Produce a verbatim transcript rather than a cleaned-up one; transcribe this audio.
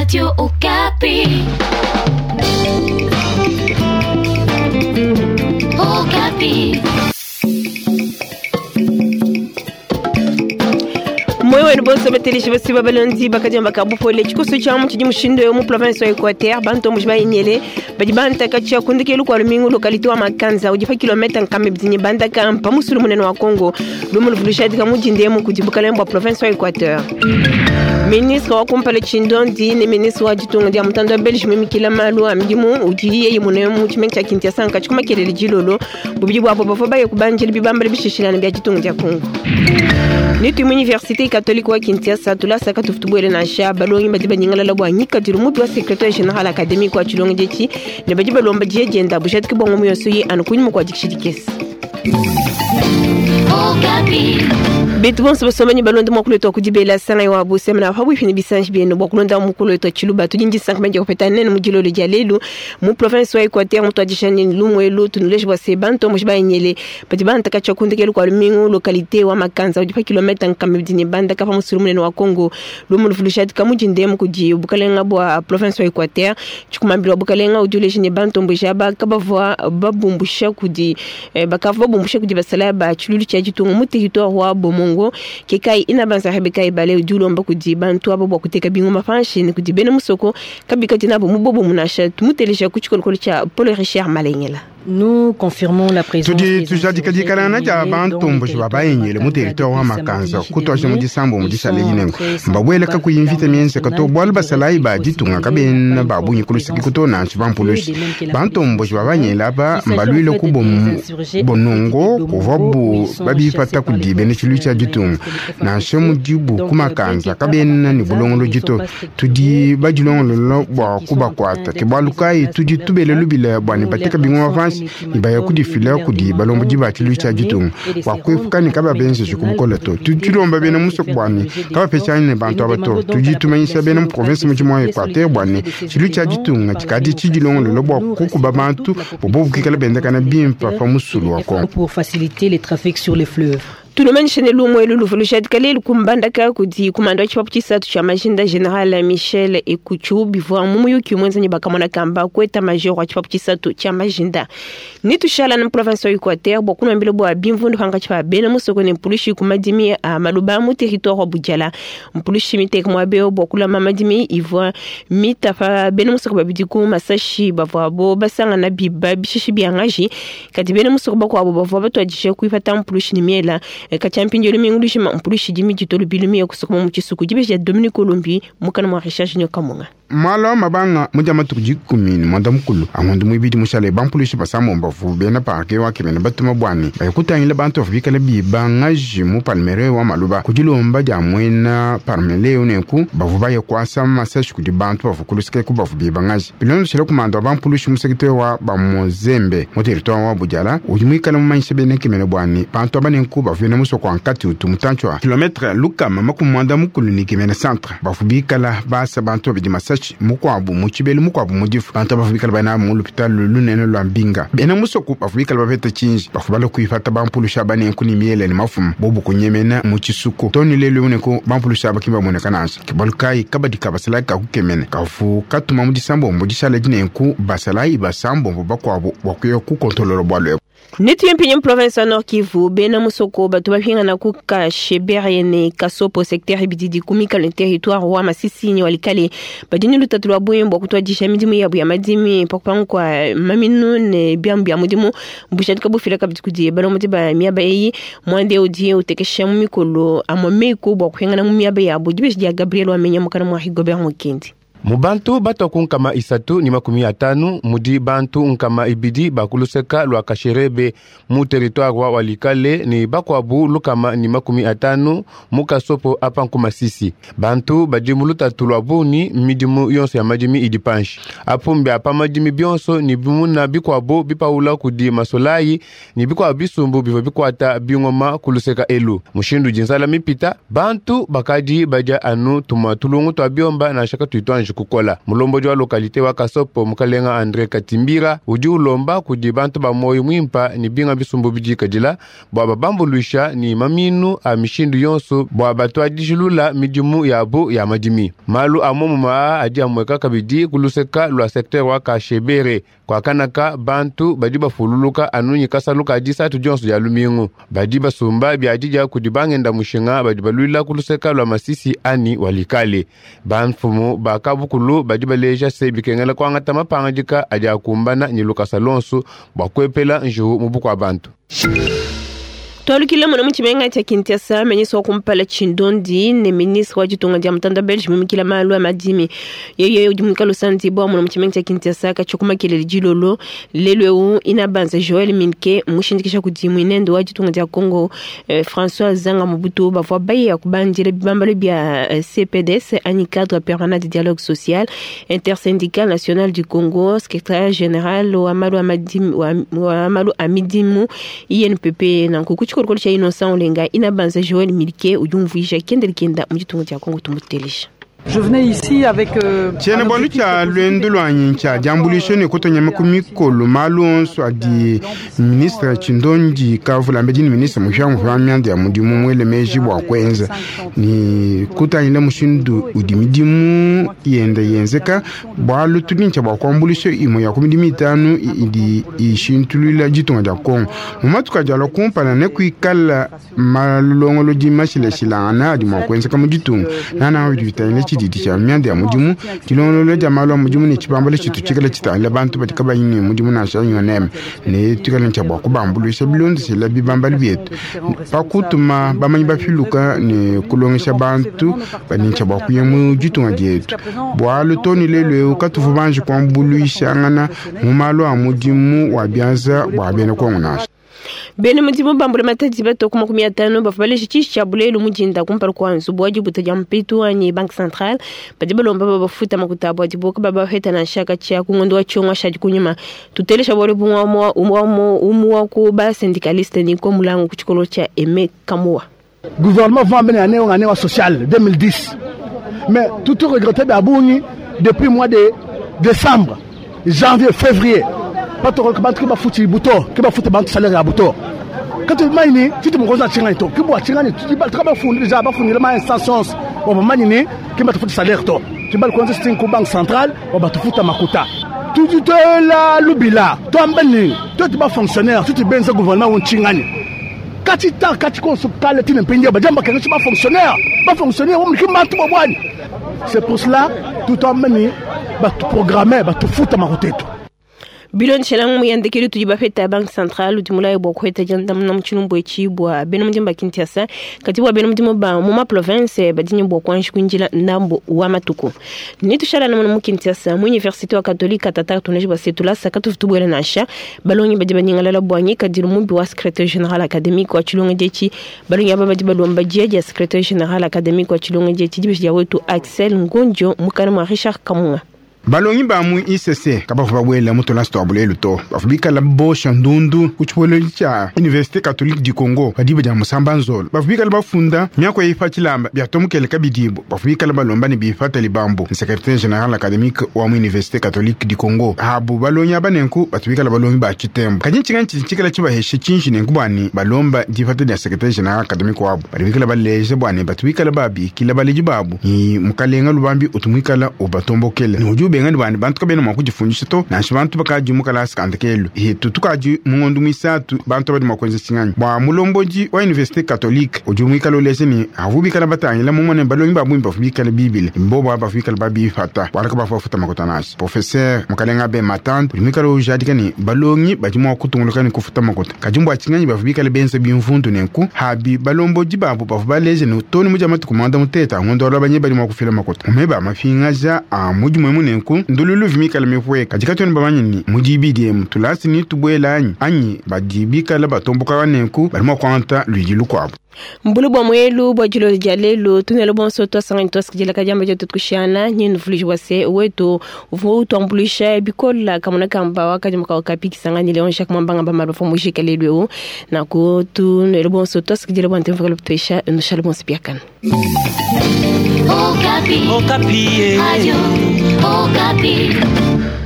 Radio Okapi. Okapi. Mwewe nboso beteleje basiba balandi bakajya bakabupole chikoso cyamu kiji mushindo yo mu province ya Equateur banto mujba inyele badibanta kacha kundike lu kwa lumingu lokalite wa Makanza ujifa kilomita nkame bzinyi banda kampa musulu munene wa Kongo lumu vulishadi kamujinde mu kujibuka lembo province ya Equateur. Ministre wa kumpale Chindondi ni ministre wa jitunga dia mutando Belgium Mikila Malu amdimu ujiye yimuno mu chimencha kintia sanka chikuma kelele jilolo bubibu apo bafoba yokubanjira bibamba bishishilana bya jitunga dia Kongo. Nitu université catholique wa Kinshasa tulasa katufutubwele na shaba longi badiba nyingala labwa nyika dirumudu wa secrétaire général académique wa Chilongo jechi ne badiba lomba jegenda bushati kibongo mu yosuyi anukunyi kwa dikishidikesi. Betu bonso basomani balonda mukulu to kujibela sana ya bose mna habu fini bisanji bieno bokulonda mukulu to chiluba tujinji cinq manje ko petane mu jilolo jalelu mu province wa Equateur mu twadishani lumwelo tunuleje bose banto mushba nyele pati banta ka chakundike kwa lumingu localité wa Makanza ujipa kilomita nkamibdini banda kafa musulumene wa Kongo lumu lufushati kamujinde mu kuji bukalenga bwa province wa Equateur chikumambira bukalenga ujuleje ne banto mbujaba kabavwa babumbusha kudi bakava bumbusha kudi basala ba chululu cha jitungu mu territoire wa Bomongo kekai inabanza hebekai bale udulomba kudi bantu abo bwa kuteka bingo mafanshi kudi bene musoko kabika tinabo mubobo munasha tumuteleja kuchikolokolo cha Paul Richard Malengela. Nous confirmons la présence des tujadikalana ja bantu mbushwa bayenyele mu territoire wa Makanza kutosha mu disambo mu disalene mbawele ka kuyinvita miense ka to bwalba salai ba ditunga kabena ba bunyi kulusiki kutona chivampuloshi bantu mbushwa banyela ba mbalwile kubom bonongo kuvabu babifata kudibe ne chilucha ditunga na shemu dibu kumakanza kabena ni bulongolo jito tudi bajulongolo lo bwa kubakwata kebalukai tudi tubele lubile bwani bateka bingwa ibaya kudi fila kudi balombo jiba chilucha jitung wa kwefukani kaba bense chukubukola to tujilomba bena musokbwani kaba pechani ne bantu abato tujitumanyisa bena mu province mu chimwa Equateur bwani chilucha jitung chikadi chijilongo lobo kukuba bantu bobo kikala benda kana bimpa fa musulu wa Kongo pour faciliter les trafics sur les fleuves. Tout le monde chene lumwe lulu volushad kale kumbanda ka kudi kumanda chipapu chisatu cha majinda general Michel Ekuchu bivwa mumuyu kimwenza ni bakamona kamba kweta major wa chipapu chisatu cha majinda ni tushala na province ya Equateur bokuna mbilo bwa bimvundu hanga chipa bena musoko ne mpulushi kumadimi a maluba mu territoire wa Bujala mpulushi mitek mwabeo bokula mamadimi ivwa mitafa bena musoko babidiku masashi bavwa bo basanga na biba bishishi biangaji kati bena musoko bakwa abo bavwa batwajishe kuifata mpulushi ni miela ka championjo le mingu shima mpulushi jimi jitolo bilumi ya kusukuma mu chisuku jibe ya Dominique Colombi mukana mwa recherche nyokamunga malo mabanga mujama tukujikumini mwanda mukulu angondu mwibidi mushale bampulishi basamo mbafu bena parke wa kemene batuma bwani bayikutangile bantu ofubikale bibanga jimu palmere wa maluba kujilomba jamwena parmele uneku bavuba yekwasa masashi kudi bantu bafukulusike ku bafu bibanga bilondo shele kumanda bampulishi musekete wa bamozembe mu territoire wa Bujala ujimwikala mu manyise bene kemene bwani bantu abanenku bafena musoko ankati utumutantwa kilometre lukama makumwanda mukulu ni kemene centre bafubikala basa bantu bidima mukwabu muchibeli mukwabu mudifu bantu bafubikala bana mu l'hôpital lunene lwa Mbinga bena musoko bafubikala bafeta chinji bafubala kuifata bampulusha bane kuni miele ni mafum bobu kunyemena mu chisuko toni lele uneko bampulusha bakimba monekanaje kibalkai kabadika basala ka kukemene kafu katuma mu disambo mu disala dinenku basalai basambo bakwabo bakuyo ku kontrolero bwalwe Nitu yempinye province ya Nord Kivu bena musoko batu bafinga na kuka sheberiene kasopo secteur ibididi kumika le territoire wa Masisi ni walikale badini lutatulwa buyembo kutwajisha midimu yabu ya madimi pakupanga kwa maminu ne biambu ya mudimu mbushatika bufila kabidikudi balo mutiba miaba eyi mwande udie utekesha mumikolo amameko bwa kuhenga na mumiaba yabu jibeshi ya Gabriel wa menya mukana mwa Higobert Mukendi. Mubantu bato kunkama isatu ni makumi atanu mudi bantu nkama ibidi bakuluseka lwa kasherebe mu territoire wa walikale ni bakwabu lukama ni makumi atanu muka sopo apanku Masisi bantu bajimuluta tulwabuni midimu yonso ya majimi idipanshi apumbi apa majimi bionso ni bimuna bikwabu bipaula kudi masolai ni bikwa bisumbu bivo bikwata bingoma kuluseka elu mushindu jinsala mipita bantu bakaji baja anu tumatulungu twa biomba na shaka tuitwanji kukola mulomboji wa lokalite wa Kasopo mukalenga Andre Katimbira udi ulomba kudi bantu ba moyo mwimpa ni binga bisumbu bijika dila bwa bambuluisha ni maminu a mishindu yonso bwa batwa dijulula midimu yabo ya madimi malu amomu maa adi amweka kabidi kuluseka lwa sekter wa Kashebere kwa kanaka bantu badiba fululuka anunyi kasaluka adisa tu jonsu ya lumingu badiba sumba biadija kudibangenda mushinga badiba luila kuluseka lwa Masisi ani walikale banfumu bakabukulu badiba leja sebi kengela kwa ngata mapangajika adi akumbana nyiluka salonsu bakwepela njuu mubuku abantu. Twalukile mwana mchimenga cha Kinshasa menyeswa kumpala Chindondi ne ministre wa jitunga dia mtanda Belge mimikila malu amadimi yeye ujumika lusanzi bwa mwana mchimenga cha Kinshasa kachokuma kile jilolo lelwe inabanza Joel Minke mushindikisha kudimu inendo wa jitunga dia Congo eh, François Zanga Mobutu bavwa baye ya kubanjire bibambale bia eh, C P D S ani cadre permanent de dialogue social intersyndical national du Congo secrétaire général wa malu amadimi wa malu amidimu I N P P na kukuchu korokolo cha Innocent Olenga inabanza Joel Milke ujumvuisha kendele kenda mujitungo cha Kongo tumutelisha. Je venais ici avec euh, tiene bonu cha lwendo lwanyi cha jambulisho ne koto nyama kumikolo malon so adi ministre Chindonji kavula mbedini ministre mushamu famyande ya mudimu mwele meji bwa kwenza ni kutanyile mushindu udimidimu yenda yenzeka bwa lutunincha bwa kwambulisho imo ya kumidimi itanu idi ishintulula jitonga ja Kongo mumatuka jalo kumpana ne kuikala malulongolo jimashile shilana adi mwa kwenza kama jitunga nana widi vitanyile didi cha myande ya mudimu kilolo le jamalo mudimu ni chipambale chitu chikala chita le bantu batika bayini mudimu na shanyo nem ne tikala nchaba ku bambulu shebilondi se la bibambali bietu pakutuma bamanyi bafiluka ne kulongesha bantu bani nchaba ku yemu jitunga jetu bwalo toni lelwe ukatufu banji kwambulu ishangana mumalo amudimu wabyanza bwabene kwa ngunasha bene mudimu bambule matati bato kuma kumia tano bafale chichi cha bulelo mujinda kumpara kwa nsubu wajibu taja mpitu ani bank central badiba lomba baba futa makutabu wajibu kwa baba heta na shaka chia kungondo wa chonga shaji kunyuma tutelesha bore bunga umwa umwa umwa kuba syndicaliste ni kwa mulangu kuchikolo cha Eme Kamua. Gouvernement va mener année en année sociale deux mille dix mais tout est regretté d'Abouni depuis mois de décembre janvier février pas trop que bantu ba futi buto que ba futi bantu salaire ya buto quand tu mani tu te mongoza chinga to que bo chinga ni tu ba travailler fond déjà ba fond ma instance bo mani ni que ba futi salaire to tu ba konza stin ko banque centrale bo ba futa makuta tu tu la lubila to ambani to tu ba fonctionnaire tu tu benza gouvernement on chinga ni kati ta kati ko su kale tin pendia ba jamba kan ba fonctionnaire ba fonctionnaire on ki mantu bo bwani c'est pour cela tout ambani ba programmer ba tu futa makuta to bilon chelang mu yande kele tujiba feta bank central utimula bo kweta janda na mchunumbo echibwa beno mjimba Kinshasa katibwa beno mjimba ba mu province badinye bo kwanshi kunjila ndambo wa matuko ni tushala na mu Kinshasa mu université wa catholique tata tunajiba setula sakatu futubwela nasha balonyi badiba nyingala la bwanyi kadiru mumbi wa secrétaire général académique wa chilonga jechi balonyi aba badiba lomba jeje secrétaire général académique wa chilonga jechi dibi ya wetu Axel Ngonjo mukana Richard Kamunga balongi ba mu I C C kaba fa wela mutola sto abulelo to afubika la bosha ndundu kuchipolo cha Université catholique du Congo badiba ja musambanzolo bafubika la bafunda myako yifachilamba byatomukele kabidibo bafubika la balomba ni bifata libambo secrétaire général académique wa mu Université catholique du Congo habu balonya banenku batubika la balongi ba chitembo kanyinchi kanchi chikala chiba heshe chinji nenkubani balomba difata ya secrétaire général académique wabo baribika la baleje bwane batubika la babi kila baleji babu ni mukalenga lubambi utumika la obatombokele ni bengani bani bantu kabena makujifunjisha to na shibantu bakaji mukala skandekelo he tutukaji mungondu misatu bantu badi makwenza singani bwa mulomboji wa Université catholique ojumika lo leseni avubi kala batangila mumone balongi babu mbafubi kala bibile mbobo abafubi kala babi fata waraka bafuta makotanashi professeur mukalenga be matante ojumika lo jadikani balongi bajimo kutungulukani kufuta makota kajimbo achinganyi bafubi kala bense bimfundu nenku habi balomboji babu bafuba leseni toni mujamatu kumanda muteta ngondo labanye badi makufila makota umeba mafingaja a mujimo mune ndululu vimika la mefwe kajika toni bamanyini mujibidi mtulasi ni tubwela anyi anyi badibika la batomboka wanenku balimo kwanta lujilu kwabo mbulu bwa mwelu bwa jilo jalelo tunelo bonso to sanga to skijela kajamba jotu kushana nyinu fulishi wase wetu ufu twambulisha bikola kamuna kamba wakaje ka kapiki sanga ni leon shak mambanga ba marofo mushika lelwe na ko tunelo bonso to skijela bwa ntemfa lo ptesha no shalom sipiakan Okapi Okapi Radio Okapi.